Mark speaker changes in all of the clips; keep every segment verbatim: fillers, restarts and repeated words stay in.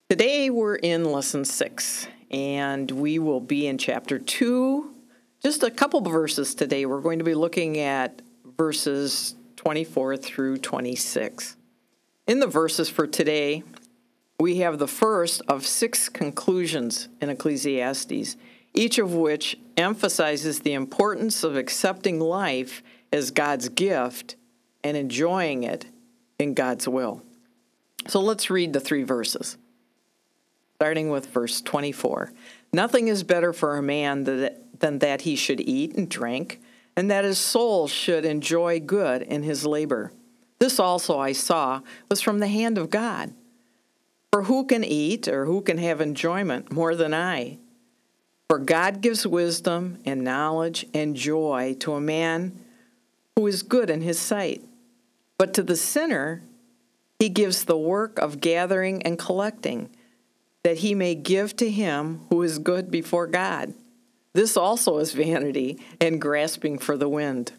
Speaker 1: Today we're in lesson six, and we will be in chapter two. Just a couple of verses today. We're going to be looking at verses twenty-four through twenty-six. In the verses for today, we have the first of six conclusions in Ecclesiastes, each of which emphasizes the importance of accepting life as God's gift and enjoying it in God's will. So let's read the three verses. Starting with verse twenty-four. Nothing is better for a man than that he should eat and drink, and that his soul should enjoy good in his labor. This also I saw was from the hand of God. For who can eat or who can have enjoyment more than I? For God gives wisdom and knowledge and joy to a man who is good in his sight. But to the sinner he gives the work of gathering and collecting, that he may give to him who is good before God. This also is vanity and grasping for the wind.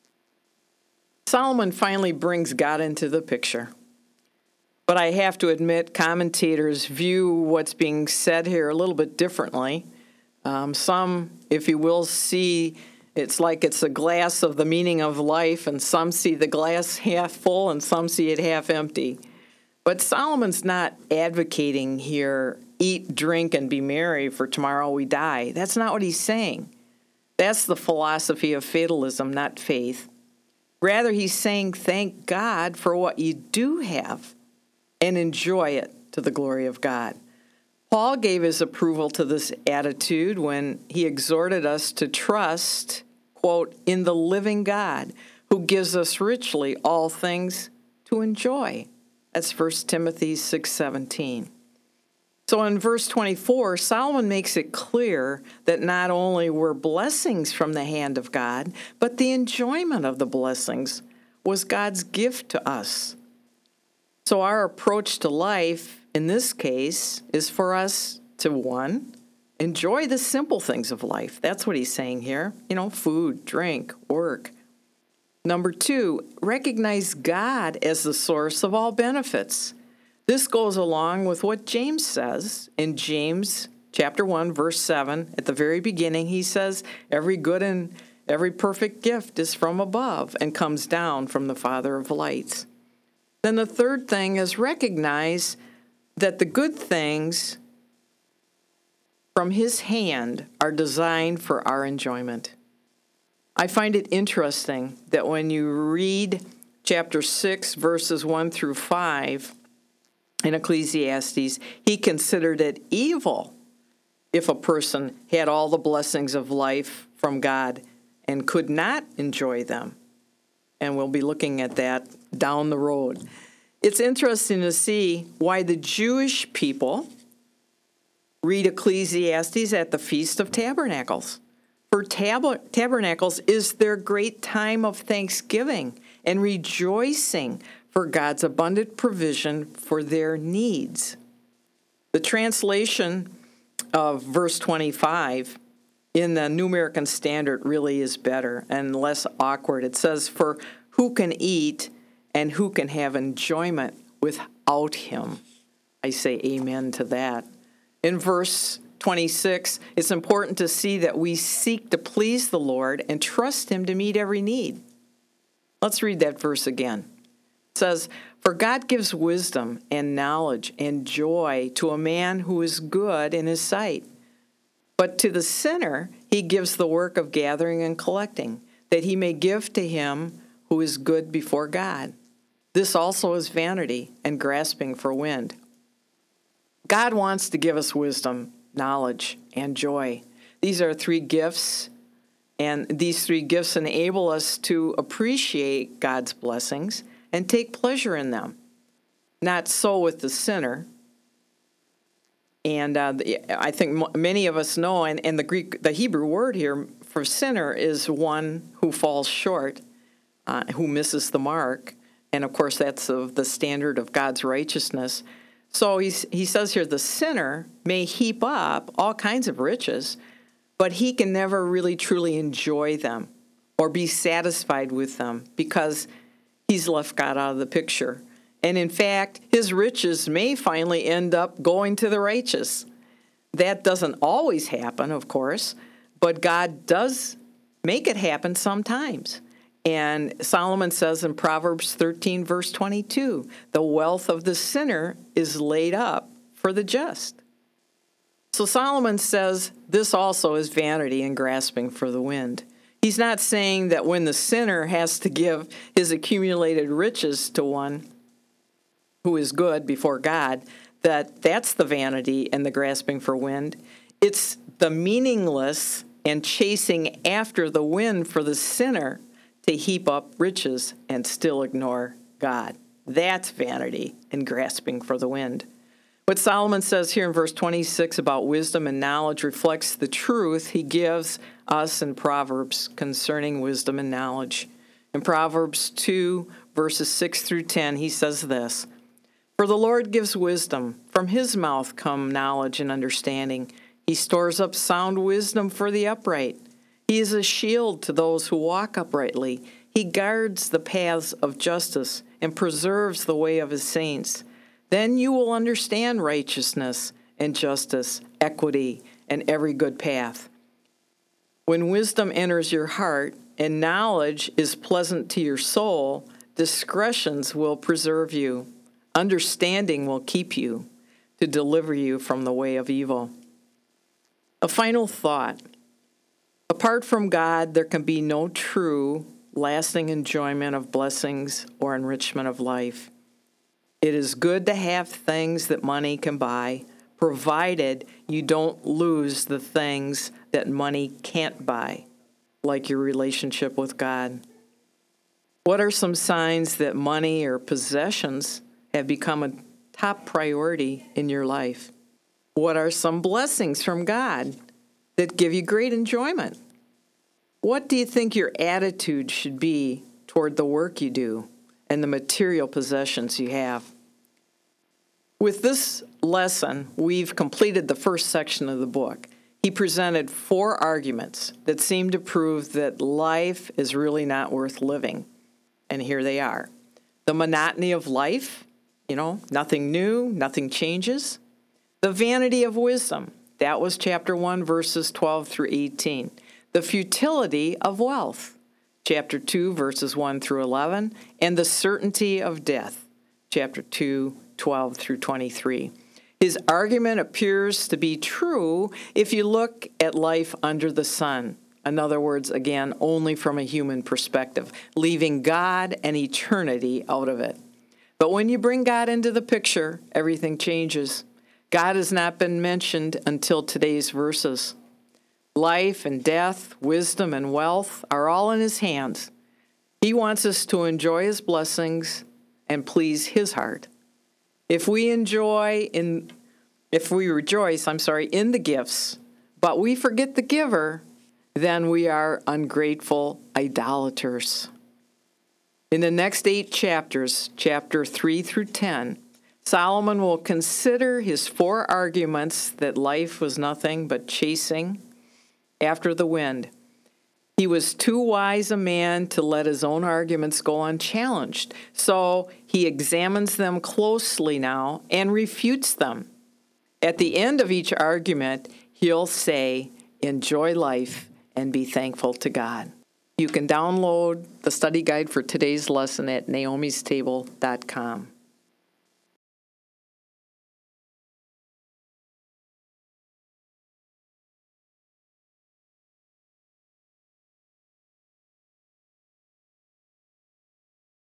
Speaker 1: Solomon finally brings God into the picture. But I have to admit, commentators view what's being said here a little bit differently. Um, some, if you will, see it's like it's a glass of the meaning of life, and some see the glass half full and some see it half empty. But Solomon's not advocating here, eat, drink, and be merry, for tomorrow we die. That's not what he's saying. That's the philosophy of fatalism, not faith. Rather, he's saying thank God for what you do have and enjoy it to the glory of God. Paul gave his approval to this attitude when he exhorted us to trust, quote, in the living God who gives us richly all things to enjoy. That's First Timothy six seventeen. So in verse twenty-four, Solomon makes it clear that not only were blessings from the hand of God, but the enjoyment of the blessings was God's gift to us. So our approach to life, in this case, is for us to, one, enjoy the simple things of life. That's what he's saying here. You know, food, drink, work. Number two, recognize God as the source of all benefits. This goes along with what James says in James chapter one, verse seven. At the very beginning, he says, every good and every perfect gift is from above and comes down from the Father of lights. Then the third thing is recognize that the good things from his hand are designed for our enjoyment. I find it interesting that when you read chapter six, verses one through five in Ecclesiastes, he considered it evil if a person had all the blessings of life from God and could not enjoy them. And we'll be looking at that down the road. It's interesting to see why the Jewish people read Ecclesiastes at the Feast of Tabernacles. For tab- Tabernacles is their great time of thanksgiving and rejoicing for God's abundant provision for their needs. The translation of verse twenty-five in the New American Standard really is better and less awkward. It says, for who can eat and who can have enjoyment without him? I say amen to that. In verse twenty-six, it's important to see that we seek to please the Lord and trust him to meet every need. Let's read that verse again. It says, for God gives wisdom and knowledge and joy to a man who is good in his sight. But to the sinner, he gives the work of gathering and collecting, that he may give to him who is good before God. This also is vanity and grasping for wind. God wants to give us wisdom, knowledge, and joy. These are three gifts, and these three gifts enable us to appreciate God's blessings and take pleasure in them. Not so with the sinner. And uh, I think many of us know, and, and the Greek, the Hebrew word here for sinner is one who falls short, uh, who misses the mark. And of course, that's of the standard of God's righteousness. So he's, he says here, the sinner may heap up all kinds of riches, but he can never really truly enjoy them or be satisfied with them because he's left God out of the picture. And in fact, his riches may finally end up going to the righteous. That doesn't always happen, of course, but God does make it happen sometimes. And Solomon says in Proverbs thirteen, verse twenty-two, the wealth of the sinner is laid up for the just. So Solomon says this also is vanity and grasping for the wind. He's not saying that when the sinner has to give his accumulated riches to one who is good before God, that that's the vanity and the grasping for wind. It's the meaningless and chasing after the wind for the sinner to heap up riches and still ignore God. That's vanity and grasping for the wind. What Solomon says here in verse twenty-six about wisdom and knowledge reflects the truth he gives us in Proverbs concerning wisdom and knowledge. In Proverbs two, verses six through ten, he says this, "For the Lord gives wisdom. From his mouth come knowledge and understanding. He stores up sound wisdom for the upright. He is a shield to those who walk uprightly. He guards the paths of justice and preserves the way of his saints. Then you will understand righteousness and justice, equity, and every good path. When wisdom enters your heart and knowledge is pleasant to your soul, discretions will preserve you. Understanding will keep you to deliver you from the way of evil." A final thought. Apart from God, there can be no true, lasting enjoyment of blessings or enrichment of life. It is good to have things that money can buy, provided you don't lose the things that money can't buy, like your relationship with God. What are some signs that money or possessions have become a top priority in your life? What are some blessings from God that give you great enjoyment? What do you think your attitude should be toward the work you do and the material possessions you have? With this lesson, we've completed the first section of the book. He presented four arguments that seem to prove that life is really not worth living. And here they are. The monotony of life, you know, nothing new, nothing changes. The vanity of wisdom, that was chapter one, verses twelve through eighteen. The futility of wealth, chapter two, verses one through eleven. And the certainty of death, chapter two, twelve through twenty-three. His argument appears to be true if you look at life under the sun. In other words, again, only from a human perspective, leaving God and eternity out of it. But when you bring God into the picture, everything changes. God has not been mentioned until today's verses. Life and death, wisdom and wealth are all in his hands. He wants us to enjoy his blessings and please his heart. If we enjoy in, if we rejoice, I'm sorry, in the gifts, but we forget the giver, then we are ungrateful idolaters. In the next eight chapters, chapter three through ten, Solomon will consider his four arguments that life was nothing but chasing after the wind. He was too wise a man to let his own arguments go unchallenged, so he examines them closely now and refutes them. At the end of each argument, he'll say, "Enjoy life and be thankful to God." You can download the study guide for today's lesson at naomis table dot com.